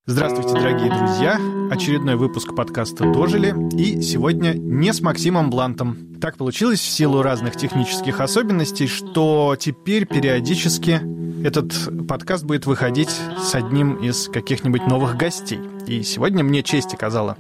Здравствуйте, дорогие друзья! Очередной выпуск подкаста «Дожили», и сегодня не с Максимом Блантом. Так получилось в силу разных технических особенностей, что теперь периодически этот подкаст будет выходить с одним из каких-нибудь новых гостей. И сегодня мне честь оказала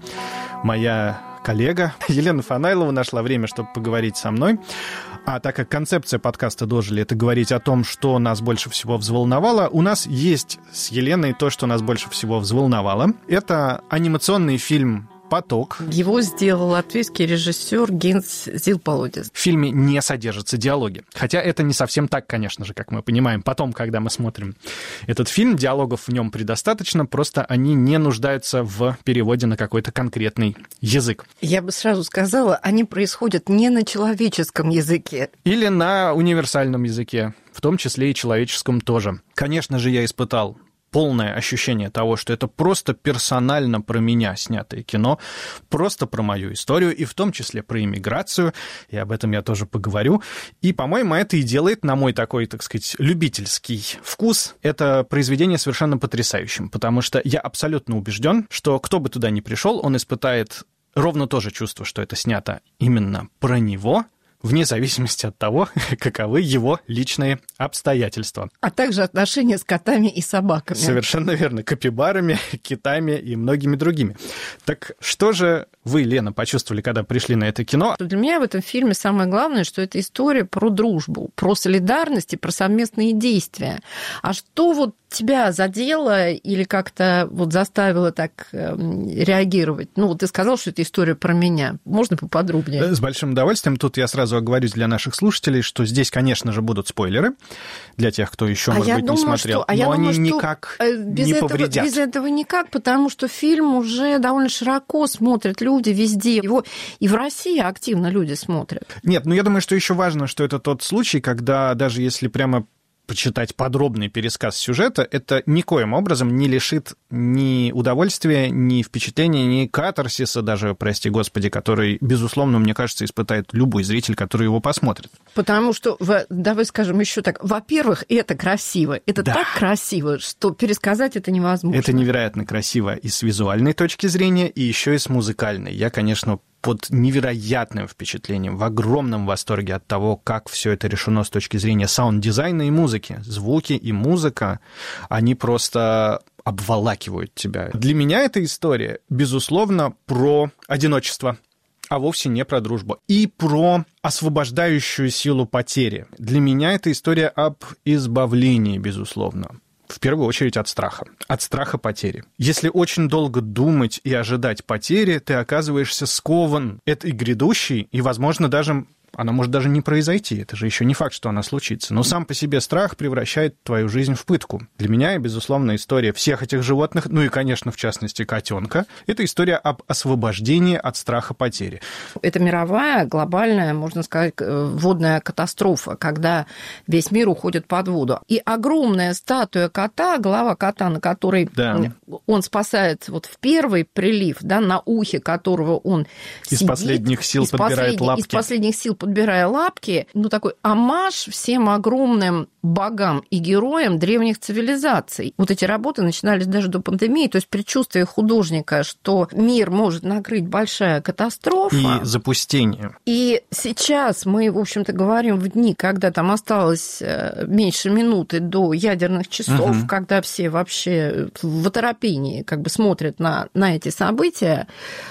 моя коллега Елена Фанайлова, нашла время, чтобы поговорить со мной. А так как концепция подкаста «Дожили» — это говорить о том, что нас больше всего взволновало, у нас есть с Еленой то, что нас больше всего взволновало. Это анимационный фильм «Поток». Его сделал латвийский режиссер Гинс Зилпалудис. В фильме не содержатся диалоги. Хотя это не совсем так, конечно же, как мы понимаем потом, когда мы смотрим этот фильм. Диалогов в нем предостаточно, просто они не нуждаются в переводе на какой-то конкретный язык. Я бы сразу сказала, они происходят не на человеческом языке. Или на универсальном языке, в том числе и человеческом тоже. Конечно же, я испытал полное ощущение того, что это просто персонально про меня снятое кино, просто про мою историю, и в том числе про иммиграцию, и об этом я тоже поговорю. И, по-моему, это и делает, на мой такой, так сказать, любительский вкус, это произведение совершенно потрясающим, потому что я абсолютно убежден, что кто бы туда ни пришел, он испытает ровно то же чувство, что это снято именно про него, вне зависимости от того, каковы его личные обстоятельства. А также отношения с котами и собаками. Совершенно верно. Капибарами, китами и многими другими. Так что же вы, Лена, почувствовали, когда пришли на это кино? Для меня в этом фильме самое главное, что это история про дружбу, про солидарность и про совместные действия. А что вот тебя задело или как-то вот заставило так реагировать? Ну, вот ты сказал, что это история про меня. Можно поподробнее? С большим удовольствием. Тут я сразу оговорюсь для наших слушателей, что здесь, конечно же, будут спойлеры для тех, кто еще, может быть, не смотрел. Но они никак не повредят. Без этого никак, потому что фильм уже довольно широко смотрят люди везде. Его и в России активно люди смотрят. Нет, я думаю, что еще важно, что это тот случай, когда даже если прямо почитать подробный пересказ сюжета, это никоим образом не лишит ни удовольствия, ни впечатления, ни катарсиса даже, прости господи, который, безусловно, мне кажется, испытает любой зритель, который его посмотрит. Потому что, давай скажем еще так, во-первых, это красиво. Это так красиво, что пересказать это невозможно. Это невероятно красиво и с визуальной точки зрения, и еще и с музыкальной. Я, конечно, под невероятным впечатлением, в огромном восторге от того, как все это решено с точки зрения саунд-дизайна и музыки. Звуки и музыка, они просто обволакивают тебя. Для меня эта история, безусловно, про одиночество, а вовсе не про дружбу. И про освобождающую силу потери. Для меня это история об избавлении, безусловно. В первую очередь от страха потери. Если очень долго думать и ожидать потери, ты оказываешься скован этой грядущей, и, возможно, даже она может даже не произойти. Это же еще не факт, что она случится. Но сам по себе страх превращает твою жизнь в пытку. Для меня, безусловно, история всех этих животных, и, конечно, в частности, котенка, это история об освобождении от страха потери. Это мировая, глобальная, можно сказать, водная катастрофа, когда весь мир уходит под воду. И огромная статуя кота, голова кота, на которой он спасает вот в первый прилив, на ухе которого он из сидит, последних сил подбирает лапки. Из последних сил подбирая лапки, такой оммаж всем огромным богам и героям древних цивилизаций. Вот эти работы начинались даже до пандемии, то есть предчувствие художника, что мир может накрыть большая катастрофа. И запустение. И сейчас мы, в общем-то, говорим в дни, когда там осталось меньше минуты до ядерных часов, когда все вообще в оторопении смотрят на эти события,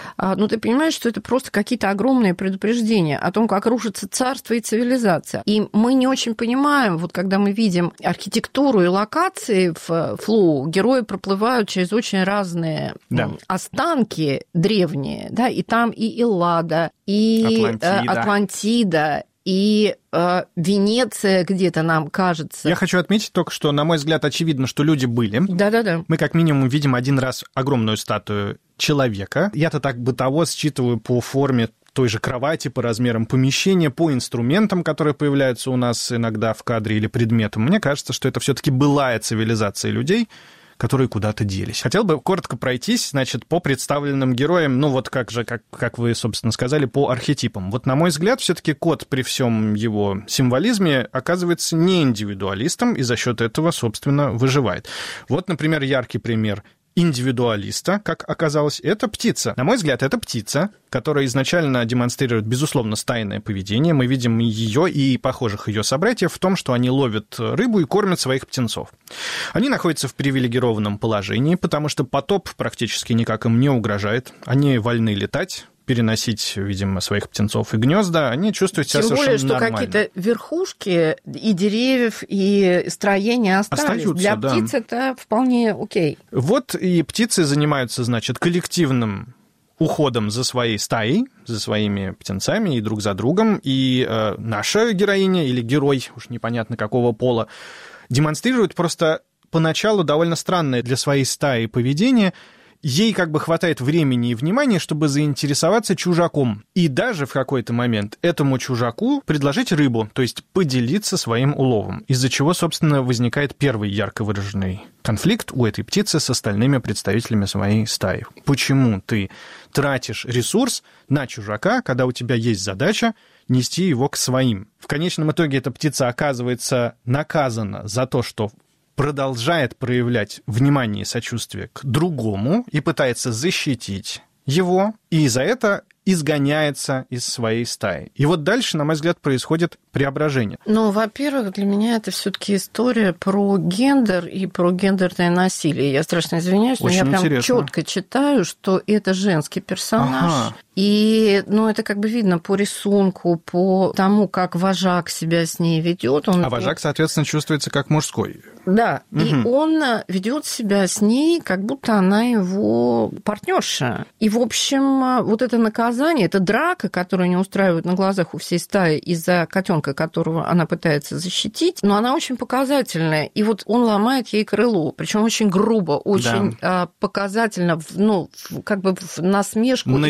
ты понимаешь, что это просто какие-то огромные предупреждения о том, как рушится царство и цивилизация. И мы не очень понимаем, вот когда мы видим архитектуру и локации в Флоу, герои проплывают через очень разные останки древние, и там и Эллада, и Атлантида, и Венеция где-то, нам кажется. Я хочу отметить только, что, на мой взгляд, очевидно, что люди были. Да-да-да. Мы как минимум видим один раз огромную статую человека. Я-то так бытово считываю по форме той же кровати, по размерам помещения, по инструментам, которые появляются у нас иногда в кадре, или предметам. Мне кажется, что это все-таки былая цивилизация людей, которые куда-то делись. Хотел бы коротко пройтись, по представленным героям, как вы, собственно, сказали, по архетипам. Вот, на мой взгляд, все-таки кот при всем его символизме оказывается не индивидуалистом и за счет этого, собственно, выживает. Вот, например, яркий пример индивидуалиста, как оказалось, это птица. На мой взгляд, это птица, которая изначально демонстрирует, безусловно, стайное поведение. Мы видим ее и похожих ее собратьев в том, что они ловят рыбу и кормят своих птенцов. Они находятся в привилегированном положении, потому что потоп практически никак им не угрожает. Они вольны летать, переносить, видимо, своих птенцов и гнезда, они чувствуют себя совершенно нормально. Тем более, что какие-то верхушки и деревьев, и строения остались. Для птиц это вполне окей. Вот и птицы занимаются, значит, коллективным уходом за своей стаей, за своими птенцами и друг за другом. И наша героиня или герой, уж непонятно какого пола, демонстрирует просто поначалу довольно странное для своей стаи поведение. Ей как бы хватает времени и внимания, чтобы заинтересоваться чужаком. И даже в какой-то момент этому чужаку предложить рыбу, то есть поделиться своим уловом, из-за чего, собственно, возникает первый ярко выраженный конфликт у этой птицы с остальными представителями своей стаи. Почему ты тратишь ресурс на чужака, когда у тебя есть задача нести его к своим? В конечном итоге эта птица оказывается наказана за то, что продолжает проявлять внимание и сочувствие к другому и пытается защитить его, и за это изгоняется из своей стаи. И вот дальше, на мой взгляд, происходит преображение. Ну, во-первых, для меня это все-таки история про гендер и про гендерное насилие. Я страшно извиняюсь, но я прям четко читаю, что это женский персонаж. Ага. И, ну, это как бы видно по рисунку, по тому, как вожак себя с ней ведет. А вожак, соответственно, чувствуется как мужской. Да, и он ведет себя с ней, как будто она его партнерша. И, в общем, вот это наказание, это драка, которую они устраивают на глазах у всей стаи из-за котенка, которого она пытается защитить, но она очень показательная. И вот он ломает ей крыло, причем очень грубо, очень показательно, ну, как бы в насмешку, в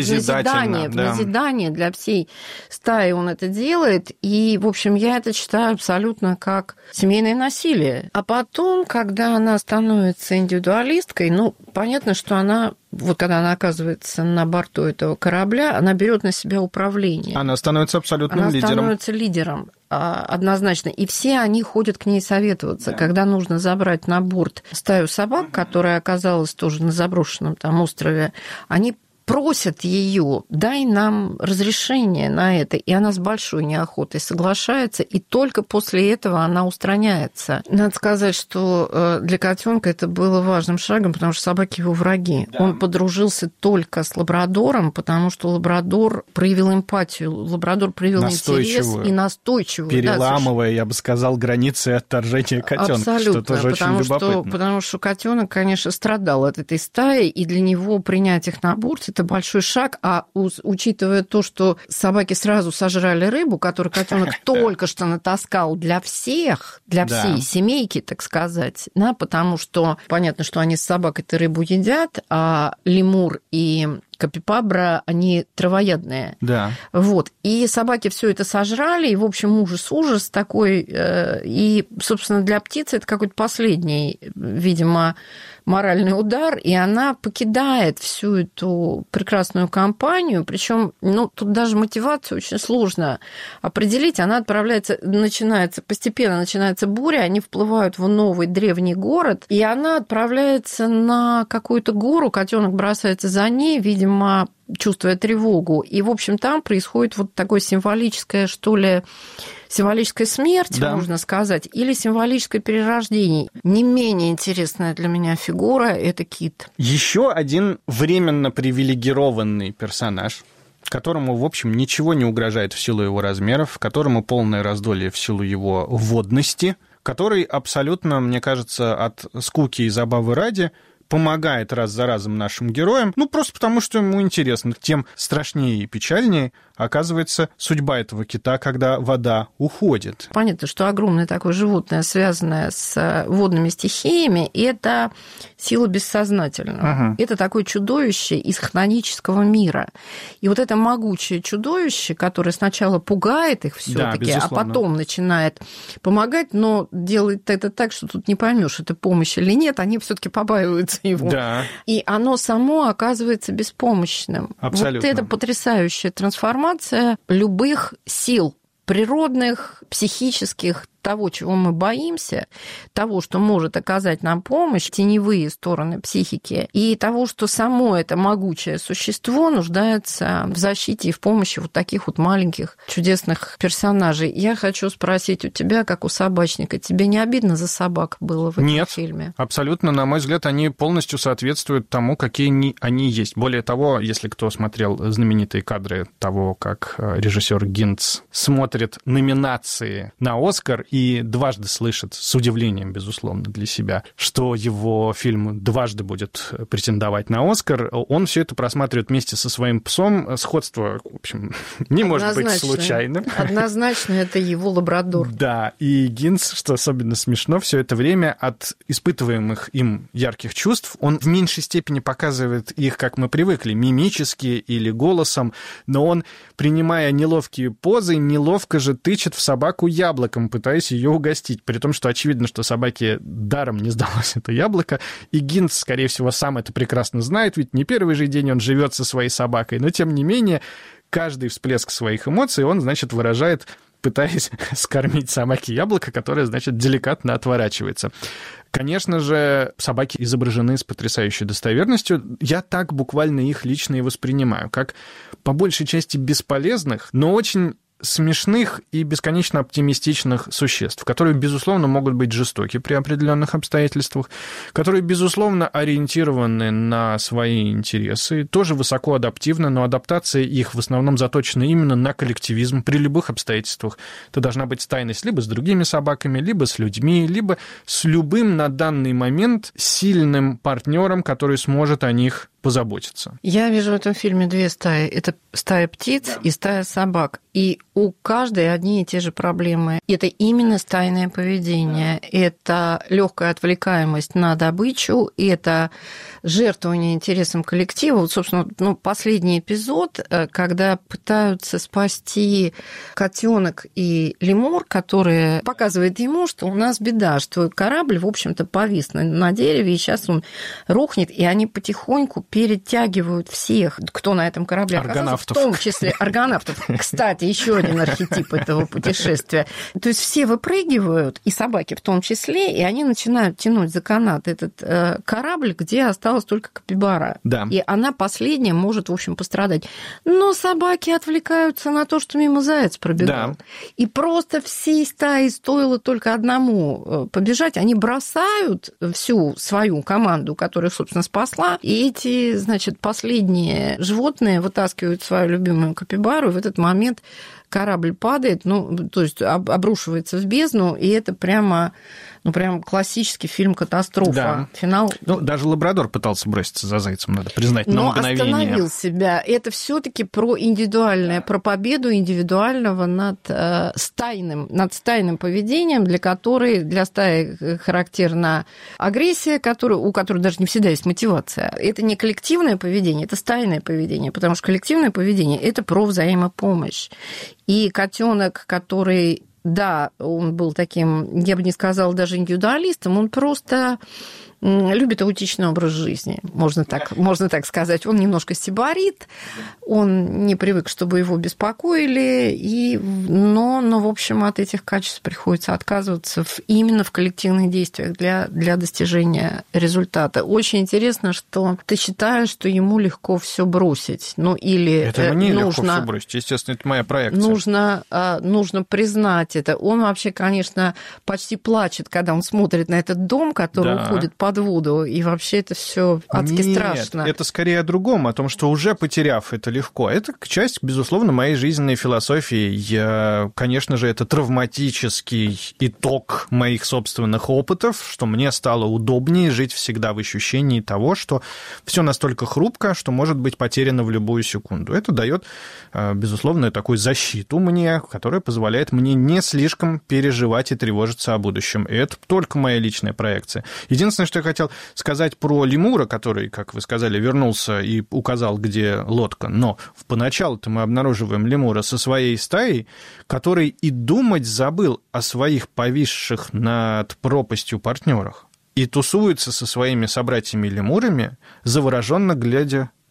назидание для всей стаи он это делает. И, в общем, я это читаю абсолютно как семейное насилие. А потом, когда она становится индивидуалисткой, ну, понятно, что она, вот когда она оказывается на борту этого корабля, она берет на себя управление. Она становится абсолютным лидером. Она становится лидером, однозначно. И все они ходят к ней советоваться. Да. Когда нужно забрать на борт стаю собак, которая оказалась тоже на заброшенном там острове, они просят ее, дай нам разрешение на это, и она с большой неохотой соглашается, и только после этого она устраняется. Надо сказать, что для котенка это было важным шагом, потому что собаки его враги. Да. Он подружился только с лабрадором, потому что лабрадор проявил эмпатию, лабрадор проявил интерес и настойчивую. Переламывая, я бы сказал, границы отторжения котенка. Абсолютно, что тоже очень любопытно. Потому что котенок, конечно, страдал от этой стаи, и для него принять их на борт это большой шаг, а учитывая то, что собаки сразу сожрали рыбу, которую котенок только что натаскал для всех, для всей семейки, так сказать, да, потому что понятно, что они с собакой эту рыбу едят, а лемур и капибара, они травоядные. Да. Вот. И собаки все это сожрали, и, в общем, ужас такой. И, собственно, для птицы это какой-то последний, видимо, моральный удар, и она покидает всю эту прекрасную компанию, причем, ну, тут даже мотивацию очень сложно определить. Она отправляется, постепенно начинается буря, они вплывают в новый древний город, и она отправляется на какую-то гору, котенок бросается за ней, видимо, чувствуя тревогу. И, в общем, там происходит вот такое символическое, что ли, символическая смерть, можно сказать, или символическое перерождение. Не менее интересная для меня фигура – это кит. Еще один временно привилегированный персонаж, которому, в общем, ничего не угрожает в силу его размеров, которому полное раздолье в силу его водности, который абсолютно, мне кажется, от скуки и забавы ради помогает раз за разом нашим героям, ну, просто потому, что ему интересно. Тем страшнее и печальнее оказывается судьба этого кита, когда вода уходит. Понятно, что огромное такое животное, связанное с водными стихиями, это сила бессознательного. Это такое чудовище из хтонического мира. И вот это могучее чудовище, которое сначала пугает их все-таки, а потом начинает помогать, но делает это так, что тут не поймешь, это помощь или нет, они все-таки побаиваются его. Да. И оно само оказывается беспомощным. Абсолютно. Вот это потрясающая трансформация любых сил, природных, психических, того, чего мы боимся, того, что может оказать нам помощь, теневые стороны психики, и того, что само это могучее существо нуждается в защите и в помощи вот таких вот маленьких чудесных персонажей. Я хочу спросить у тебя, как у собачника, тебе не обидно за собак было в этом фильме? Нет, абсолютно. На мой взгляд, они полностью соответствуют тому, какие они есть. Более того, если кто смотрел знаменитые кадры того, как режиссер Гинц смотрит номинации на «Оскар» и дважды слышит, с удивлением, безусловно, для себя, что его фильм дважды будет претендовать на «Оскар», он все это просматривает вместе со своим псом. Сходство, в общем, не может быть случайным. Однозначно, это его лабрадор. Да, и Гинц, что особенно смешно, все это время от испытываемых им ярких чувств он в меньшей степени показывает их, как мы привыкли, мимически или голосом, но он, принимая неловкие позы, неловко же тычет в собаку яблоком, пытаясь ее угостить, при том, что очевидно, что собаке даром не сдалось это яблоко, и Гинц, скорее всего, сам это прекрасно знает, ведь не первый же день он живет со своей собакой, но, тем не менее, каждый всплеск своих эмоций он, значит, выражает, пытаясь скормить собаке яблоко, которое, значит, деликатно отворачивается. Конечно же, собаки изображены с потрясающей достоверностью. Я так буквально их лично и воспринимаю, как по большей части бесполезных, но очень смешных и бесконечно оптимистичных существ, которые, безусловно, могут быть жестоки при определенных обстоятельствах, которые, безусловно, ориентированы на свои интересы, тоже высоко адаптивны, но адаптация их в основном заточена именно на коллективизм при любых обстоятельствах. Это должна быть стайность либо с другими собаками, либо с людьми, либо с любым на данный момент сильным партнером, который сможет о них позаботиться. Я вижу в этом фильме две стаи. Это стая птиц и стая собак. И у каждой одни и те же проблемы. Это именно стайное поведение. Это легкая отвлекаемость на добычу, это жертвование интересам коллектива. Вот, собственно, последний эпизод, когда пытаются спасти котенок и лемур, который показывает ему, что у нас беда, что корабль, в общем-то, повис на дереве, и сейчас он рухнет, и они потихоньку перетягивают всех, кто на этом корабле оказался, в том числе аргонавтов. Кстати, еще один архетип этого путешествия. То есть все выпрыгивают, и собаки в том числе, и они начинают тянуть за канат этот корабль, где осталась только капибара. Да. И она последняя может, в общем, пострадать. Но собаки отвлекаются на то, что мимо заяц пробегал. Да. И просто всей стаи стоило только одному побежать. Они бросают всю свою команду, которая, собственно, спасла, и эти, значит, последние животные вытаскивают свою любимую капибару, и в этот момент корабль падает, то есть обрушивается в бездну, и это прямо классический фильм «Катастрофа». Да. Финал... даже лабрадор пытался броситься за зайцем, надо признать, на мгновение. Но остановил себя. Это все-таки про индивидуальное, про победу индивидуального над стайным поведением, для стаи характерна агрессия, у которой даже не всегда есть мотивация. Это не коллективное поведение, это стайное поведение, потому что коллективное поведение – это про взаимопомощь. И котенок, который... Да, он был таким, я бы не сказала, даже индивидуалистом, он просто любит аутичный образ жизни, можно так сказать. Он немножко сибарит, он не привык, чтобы его беспокоили, но, в общем, от этих качеств приходится отказываться именно в коллективных действиях для достижения результата. Очень интересно, что ты считаешь, что ему легко все бросить. Это мне легко все бросить, естественно, это моя проекция. Нужно признать это. Он вообще, конечно, почти плачет, когда он смотрит на этот дом, который уходит под воду, и вообще это все адски страшно. Это скорее о другом, о том, что уже потеряв это легко. Это часть, безусловно, моей жизненной философии. Конечно же, это травматический итог моих собственных опытов, что мне стало удобнее жить всегда в ощущении того, что все настолько хрупко, что может быть потеряно в любую секунду. Это дает, безусловно, такую защиту мне, которая позволяет мне не слишком переживать и тревожиться о будущем. И это только моя личная проекция. Единственное, что я хотел сказать про лемура, который, как вы сказали, вернулся и указал, где лодка. Но поначалу-то мы обнаруживаем лемура со своей стаей, который и думать забыл о своих повисших над пропастью партнерах и тусуется со своими собратьями-лемурами, завороженно глядя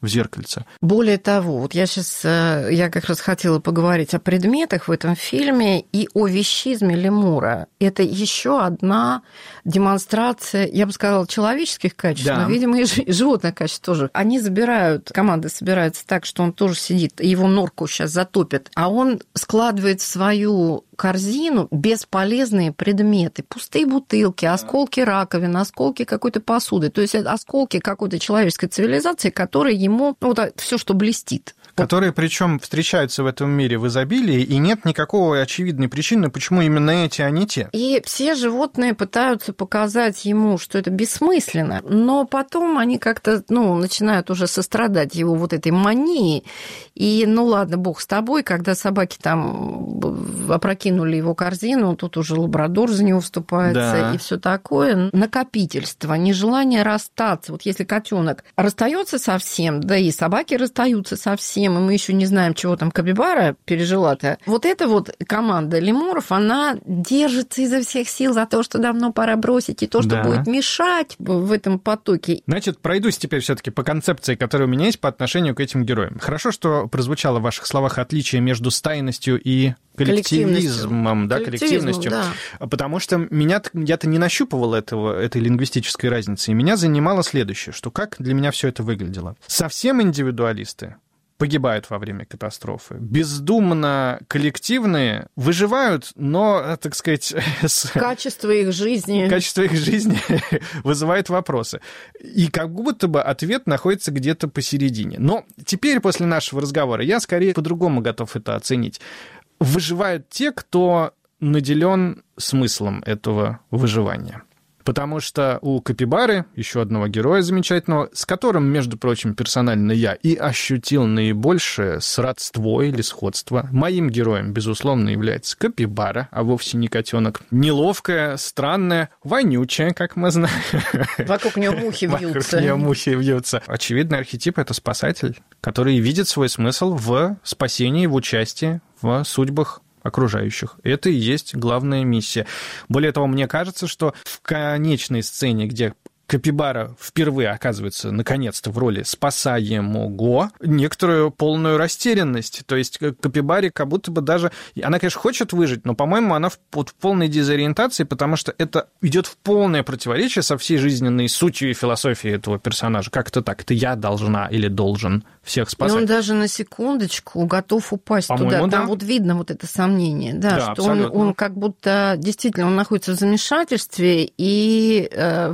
в зеркальце. Более того, вот я как раз хотела поговорить о предметах в этом фильме и о вещизме лемура. Это еще одна демонстрация, я бы сказала, человеческих качеств, но, видимо, и животных качеств тоже. Команда собирается так, что он тоже сидит, его норку сейчас затопят, а он складывает в свою корзину бесполезные предметы, пустые бутылки, осколки раковин, осколки какой-то посуды, то есть осколки какой-то человеческой цивилизации, которые ему, все, что блестит. Которые, причем, встречаются в этом мире в изобилии, и нет никакой очевидной причины, почему именно эти, а не те. И все животные пытаются показать ему, что это бессмысленно, но потом они как-то, начинают уже сострадать его вот этой мании, и, ладно, бог с тобой, когда собаки там опрокинули его корзину, тут уже лабрадор за него вступается, и все такое. Накопительство, нежелание расстаться. Вот если котенок расстается совсем, да и собаки расстаются совсем, и мы еще не знаем, чего там капибара пережила-то. Вот эта вот команда лемуров, она держится изо всех сил за то, что давно пора бросить, и то, что будет мешать в этом потоке. Значит, пройдусь теперь все-таки по концепции, которая у меня есть по отношению к этим героям. Хорошо, что прозвучало в ваших словах отличие между стайностью и коллективизмом, коллективностью. Да. Потому что я-то не нащупывал этой лингвистической разницы, и меня занимало следующее, что как для меня все это выглядело. Совсем индивидуалисты погибают во время катастрофы. Бездумно коллективные выживают, но, так сказать... Качество их жизни вызывает вопросы. И как будто бы ответ находится где-то посередине. Но теперь, после нашего разговора, я скорее по-другому готов это оценить. Выживают те, кто наделен смыслом этого выживания. Потому что у капибары, еще одного героя замечательного, с которым, между прочим, персонально я и ощутил наибольшее сродство или сходство, моим героем, безусловно, является капибара, а вовсе не котенок. Неловкая, странная, вонючая, как мы знаем. Вокруг нее мухи вьются. Очевидный архетип — это спасатель, который видит свой смысл в спасении, в участии в судьбах окружающих. Это и есть главная миссия. Более того, мне кажется, что в конечной сцене, где капибара впервые оказывается, наконец-то, в роли спасаемого, некоторую полную растерянность. То есть капибаре как будто бы даже... Она, конечно, хочет выжить, но, по-моему, она в полной дезориентации, потому что это идет в полное противоречие со всей жизненной сутью и философией этого персонажа. Как это так? Это я должна или должен всех спасать. И он даже на секундочку готов упасть туда. Там вот видно вот это сомнение, что он как будто действительно он находится в замешательстве, и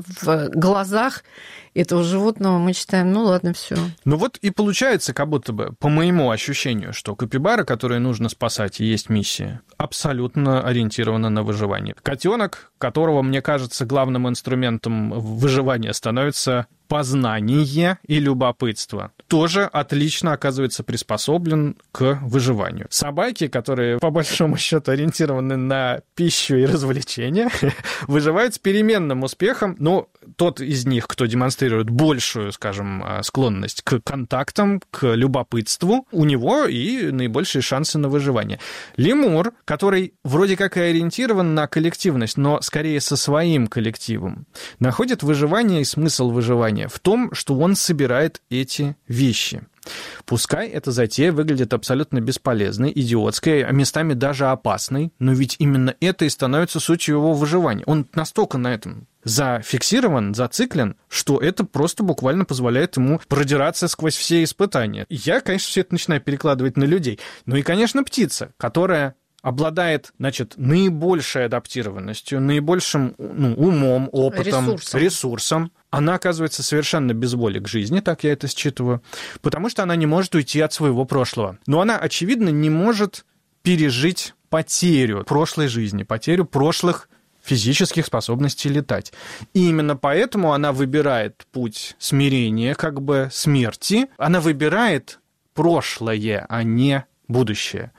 в глазах этого животного мы читаем, ладно, все. Вот и получается, как будто бы, по моему ощущению, что капибара, которую нужно спасать, и есть миссия, абсолютно ориентирована на выживание. Котенок, которого, мне кажется, главным инструментом выживания становится познание и любопытство, тоже отлично оказывается приспособлен к выживанию. Собаки, которые, по большому счету, ориентированы на пищу и развлечения, выживают с переменным успехом, но тот из них, кто демонстрирует большую, скажем, склонность к контактам, к любопытству, у него и наибольшие шансы на выживание. Лемур, который вроде как и ориентирован на коллективность, но скорее со своим коллективом, находит выживание и смысл выживания в том, что он собирает эти вещи. Пускай эта затея выглядит абсолютно бесполезной, идиотской, а местами даже опасной, но ведь именно это и становится сутью его выживания. Он настолько на этом зафиксирован, зациклен, что это просто буквально позволяет ему продираться сквозь все испытания. Я, конечно, все это начинаю перекладывать на людей. Ну и, конечно, птица, которая обладает, наибольшей адаптированностью, наибольшим умом, опытом, ресурсом. Она оказывается совершенно без воли к жизни, так я это считываю, потому что она не может уйти от своего прошлого. Но она, очевидно, не может пережить потерю прошлой жизни, потерю прошлых физических способностей летать. И именно поэтому она выбирает путь смирения, смерти. Она выбирает прошлое, а не будущее.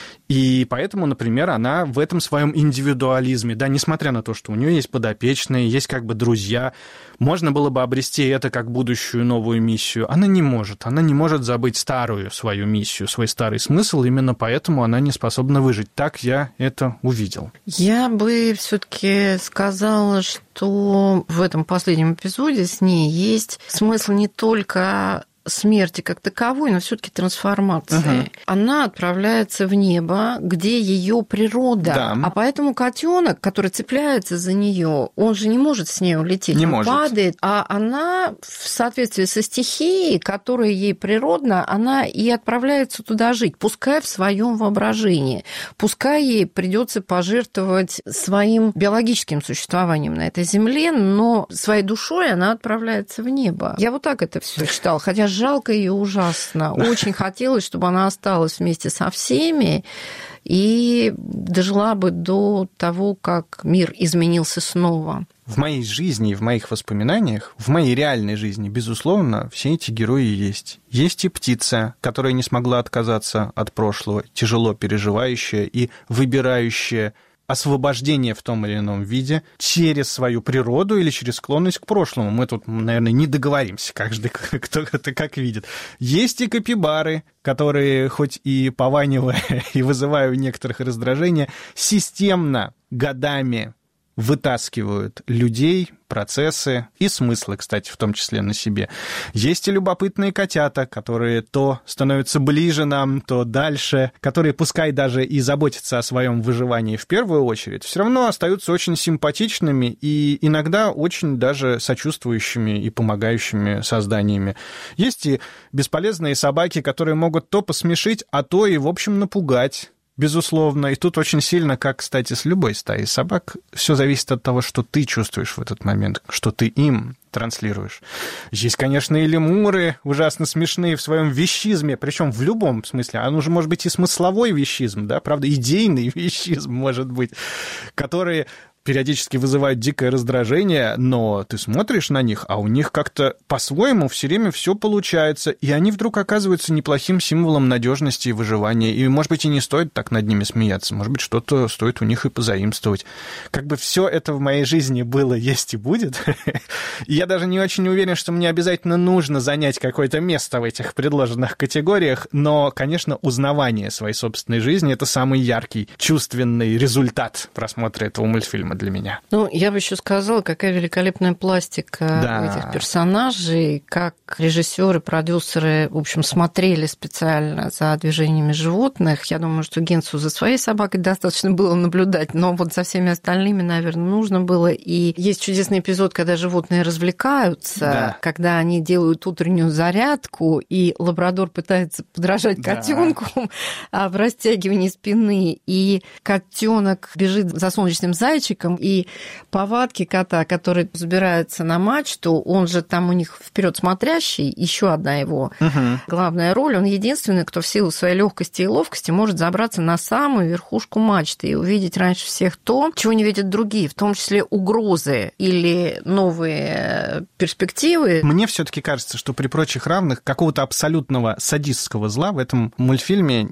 И поэтому, например, она в этом своем индивидуализме, несмотря на то, что у нее есть подопечные, есть друзья, можно было бы обрести это как будущую новую миссию. Она не может забыть старую свою миссию, свой старый смысл, именно поэтому она не способна выжить. Так я это увидел. Я бы все-таки сказала, что в этом последнем эпизоде с ней есть смысл не только смерти как таковой, но все-таки трансформации. Она отправляется в небо, где ее природа. Да. А поэтому котенок, который цепляется за нее, он же не может с ней улететь, не он может. падает, а она в соответствии со стихией, которая ей природна, она и отправляется туда жить, пускай в своем воображении, пускай ей придется пожертвовать своим биологическим существованием на этой земле, но своей душой она отправляется в небо. Я вот так это все читала, хотя жалко ее ужасно. Очень хотелось, чтобы она осталась вместе со всеми и дожила бы до того, как мир изменился снова. В моей жизни и в моих воспоминаниях, в моей реальной жизни, безусловно, все эти герои есть. Есть и птица, которая не смогла отказаться от прошлого, тяжело переживающая и выбирающая освобождение в том или ином виде через свою природу или через склонность к прошлому. Мы тут, наверное, не договоримся, каждый кто это как видит. Есть и капибары, которые, хоть и пованивая и вызывая у некоторых раздражение, системно годами вытаскивают людей, процессы и смыслы, кстати, в том числе на себе. Есть и любопытные котята, которые то становятся ближе нам, то дальше, которые, пускай даже и заботятся о своем выживании в первую очередь, все равно остаются очень симпатичными и иногда очень даже сочувствующими и помогающими созданиями. Есть и бесполезные собаки, которые могут то посмешить, а то и, в общем, напугать. Безусловно, и тут очень сильно, как, кстати, с любой стаей собак, все зависит от того, что ты чувствуешь в этот момент, что ты им транслируешь. Есть, конечно, и лемуры, ужасно смешные в своем вещизме, причем в любом смысле. Он уже может быть и смысловой вещизм, да, правда, идейный вещизм, может быть, которые периодически вызывают дикое раздражение, но ты смотришь на них, а у них как-то по-своему все время все получается, и они вдруг оказываются неплохим символом надежности и выживания, и, может быть, и не стоит так над ними смеяться, может быть, что-то стоит у них и позаимствовать. Как бы все это в моей жизни было, есть и будет. И я даже не очень уверен, что мне обязательно нужно занять какое-то место в этих предложенных категориях, но, конечно, узнавание своей собственной жизни — это самый яркий чувственный результат просмотра этого мультфильма для меня. Ну, я бы еще сказала, какая великолепная пластика этих персонажей, как режиссеры, продюсеры, в общем, смотрели специально за движениями животных. Я думаю, что Генсу за своей собакой достаточно было наблюдать, но вот за всеми остальными, наверное, нужно было. И есть чудесный эпизод, когда животные развлекаются, когда они делают утреннюю зарядку, и лабрадор пытается подражать котенку в растягивании спины, и котенок бежит за солнечным зайчиком, и повадки кота, который забирается на мачту, он же там у них вперед смотрящий, еще одна его главная роль, он единственный, кто в силу своей легкости и ловкости может забраться на самую верхушку мачты и увидеть раньше всех то, чего не видят другие, в том числе угрозы или новые перспективы. Мне все-таки кажется, что при прочих равных какого-то абсолютного садистского зла в этом мультфильме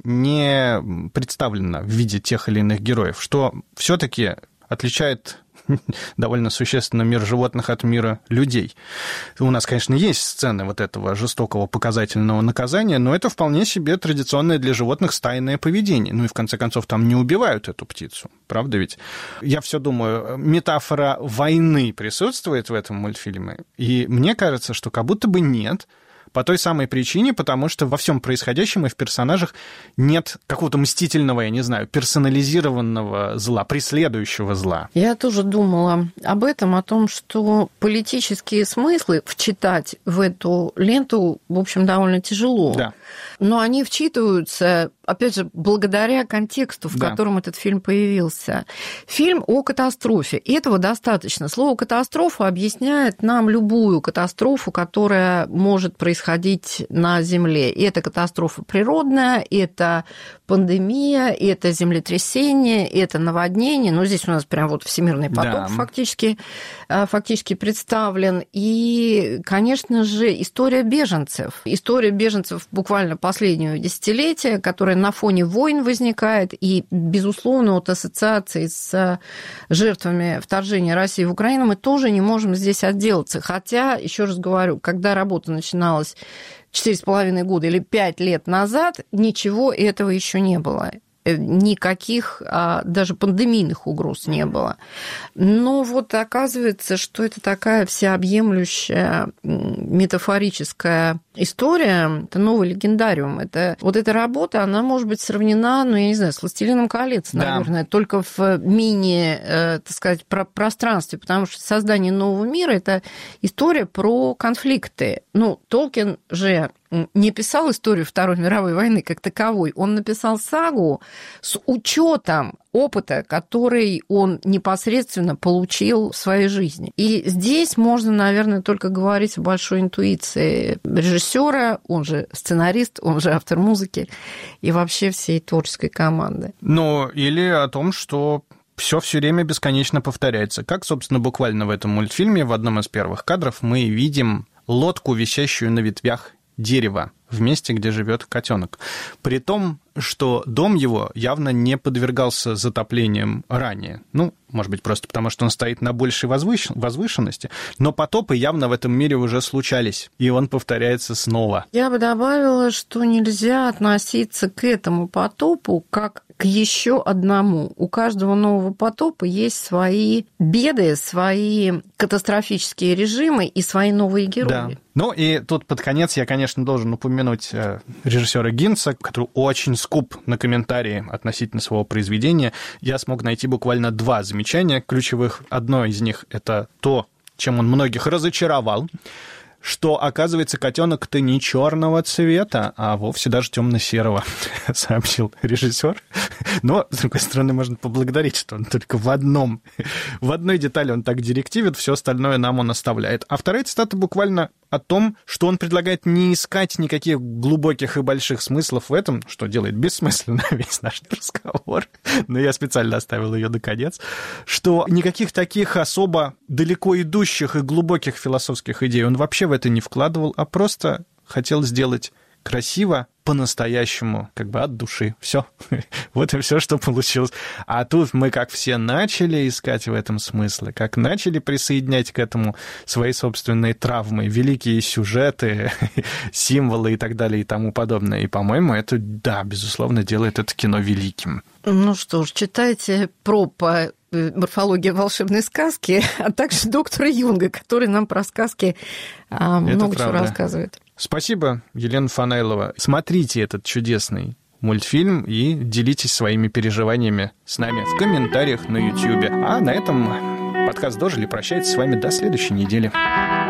не представлено в виде тех или иных героев, что все-таки отличает довольно существенно мир животных от мира людей. У нас, конечно, есть сцены вот этого жестокого показательного наказания, но это вполне себе традиционное для животных стайное поведение. Ну и, в конце концов, там не убивают эту птицу. Правда ведь? Я все думаю, метафора войны присутствует в этом мультфильме, и мне кажется, что как будто бы нет, по той самой причине, потому что во всем происходящем и в персонажах нет какого-то мстительного, я не знаю, персонализированного зла, преследующего зла. Я тоже думала об этом, о том, что политические смыслы вчитать в эту ленту, в общем, довольно тяжело. Да. Но они вчитываются, опять же, благодаря контексту, в котором этот фильм появился. Фильм о катастрофе, и этого достаточно. Слово «катастрофа» объясняет нам любую катастрофу, которая может происходить на Земле. И это катастрофа природная, это пандемия, это землетрясение, это наводнение. Но здесь у нас прям вот всемирный потоп фактически представлен. И, конечно же, история беженцев. История беженцев буквально последнего десятилетия, которая на фоне войн возникает, и, безусловно, от ассоциации с жертвами вторжения России в Украину мы тоже не можем здесь отделаться. Хотя, еще раз говорю, когда работа начиналась 4,5 года или 5 лет назад, ничего этого еще не было. Никаких даже пандемийных угроз не было. Но вот оказывается, что это такая всеобъемлющая метафорическая история, это новый легендариум. Это, вот эта работа, она может быть сравнена, ну, я не знаю, с «Властелином колец», наверное, только в так сказать, пространстве, потому что создание нового мира – это история про конфликты. Ну, Толкин же не писал историю Второй мировой войны как таковой, он написал сагу с учетом опыта, который он непосредственно получил в своей жизни. И здесь можно, наверное, только говорить о большой интуиции режиссера, он же сценарист, он же автор музыки и вообще всей творческой команды. Ну, или о том, что все время бесконечно повторяется. Как, собственно, буквально в этом мультфильме в одном из первых кадров мы видим лодку, висящую на ветвях дерева в месте, где живет котенок. При том, что дом его явно не подвергался затоплениям ранее. Ну, может быть, просто потому, что он стоит на большей возвышенности, но потопы явно в этом мире уже случались, и он повторяется снова. Я бы добавила, что нельзя относиться к этому потопу как к еще одному. У каждого нового потопа есть свои беды, свои катастрофические режимы и свои новые герои. Да. Ну и тут под конец я, конечно, должен упомянуть режиссера Гинца, который очень скуп на комментарии относительно своего произведения. Я смог найти буквально 2 замечания ключевых. Одно из них — это то, чем он многих разочаровал, что, оказывается, котенок-то не черного цвета, а вовсе даже темно-серого, сообщил режиссер. Но, с другой стороны, можно поблагодарить, что он только в одной детали он так директивит, все остальное нам он оставляет. А вторая цитата буквально о том, что он предлагает не искать никаких глубоких и больших смыслов в этом, что делает бессмысленно весь наш разговор, но я специально оставил ее наконец, что никаких таких особо далеко идущих и глубоких философских идей он вообще в это не вкладывал, а просто хотел сделать красиво, по-настоящему, как бы от души. Все. Вот и все, что получилось. А тут мы, как все, начали искать в этом смыслы, как начали присоединять к этому свои собственные травмы, великие сюжеты, символы и так далее и тому подобное. И, по-моему, это, да, безусловно, делает это кино великим. Ну что ж, читайте по «Морфология волшебной сказки», а также доктора Юнга, который нам про сказки много чего рассказывает. Спасибо, Елена Фанайлова. Смотрите этот чудесный мультфильм и делитесь своими переживаниями с нами в комментариях на YouTube. А на этом подкаст «Дожили» прощается с вами до следующей недели.